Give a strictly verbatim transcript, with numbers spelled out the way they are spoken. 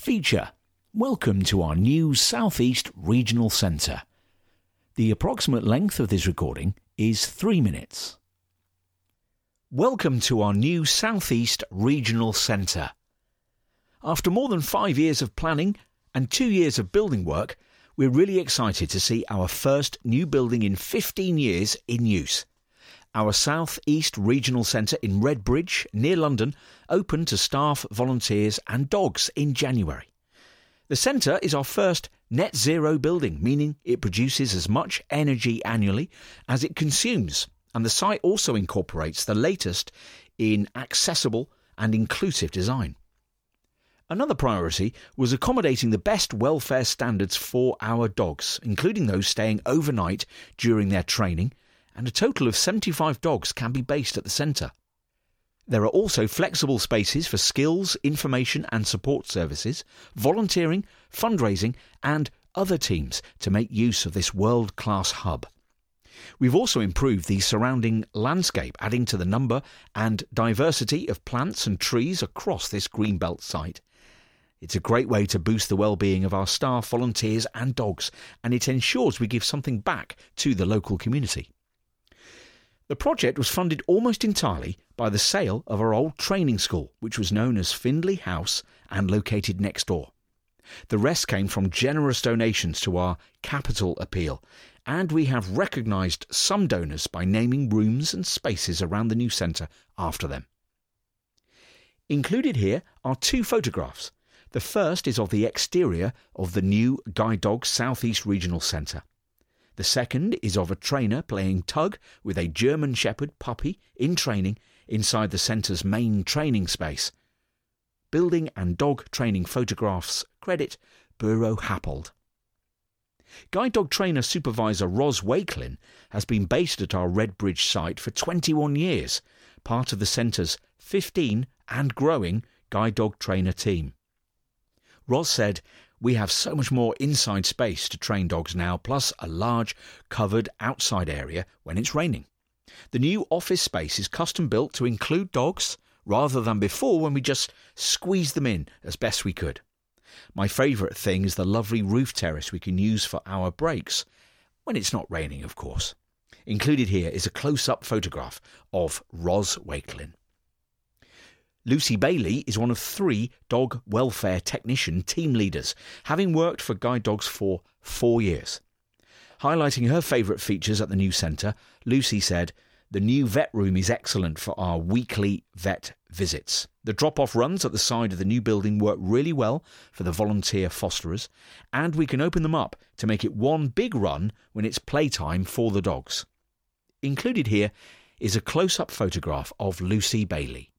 Feature. Welcome to our new South East Regional Centre. The approximate length of this recording is three minutes. Welcome to our new South East Regional Centre. After more than five years of planning and two years of building work, we're really excited to see our first new building in fifteen years in use. Our South East Regional Centre in Redbridge, near London, opened to staff, volunteers and dogs in January. The centre is our first net zero building, meaning it produces as much energy annually as it consumes, and the site also incorporates the latest in accessible and inclusive design. Another priority was accommodating the best welfare standards for our dogs, including those staying overnight during their training, and a total of seventy-five dogs can be based at the centre. There are also flexible spaces for skills, information and support services, volunteering, fundraising and other teams to make use of this world-class hub. We've also improved the surrounding landscape, adding to the number and diversity of plants and trees across this Greenbelt site. It's a great way to boost the well-being of our staff, volunteers and dogs, and it ensures we give something back to the local community. The project was funded almost entirely by the sale of our old training school, which was known as Findlay House and located next door. The rest came from generous donations to our capital appeal, and we have recognised some donors by naming rooms and spaces around the new centre after them. Included here are two photographs. The first is of the exterior of the new Guide Dogs South East Regional Centre. The second is of a trainer playing tug with a German Shepherd puppy in training inside the centre's main training space. Building and dog training photographs credit Buro Happold. Guide dog trainer supervisor Ros Wakelin has been based at our Redbridge site for twenty-one years, part of the centre's fifteen and growing guide dog trainer team. Ros said, "We have so much more inside space to train dogs now, plus a large covered outside area when it's raining. The new office space is custom built to include dogs rather than before when we just squeezed them in as best we could. My favourite thing is the lovely roof terrace we can use for our breaks, when it's not raining of course." Included here is a close-up photograph of Ros Wakelin. Lucy Bailey is one of three dog welfare technician team leaders, having worked for Guide Dogs for four years. Highlighting her favourite features at the new centre, Lucy said, "The new vet room is excellent for our weekly vet visits. The drop-off runs at the side of the new building work really well for the volunteer fosterers, and we can open them up to make it one big run when it's playtime for the dogs." Included here is a close-up photograph of Lucy Bailey.